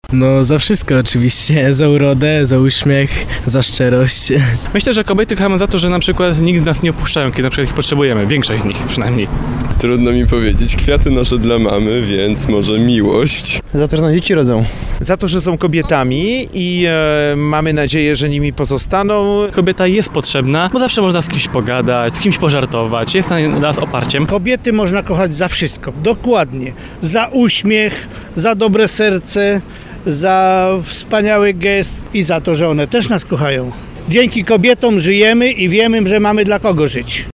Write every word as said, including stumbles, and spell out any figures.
No za wszystko oczywiście, za urodę, za uśmiech, za szczerość. Myślę, że kobiety kochamy za to, że na przykład nigdy nas nie opuszczają, kiedy na przykład ich potrzebujemy. Większość z nich przynajmniej. Trudno mi powiedzieć. Kwiaty noszę dla mamy, więc może miłość. Za to, że nam dzieci rodzą. Za to, że są kobietami i e, mamy nadzieję, że nimi pozostaną. Kobieta jest potrzebna, bo zawsze można z kimś pogadać, z kimś pożartować, jest dla nas oparciem. Kobiety można kochać za wszystko, dokładnie. Za uśmiech, za dobre serce, za wspaniały gest i za to, że one też nas kochają. Dzięki kobietom żyjemy i wiemy, że mamy dla kogo żyć.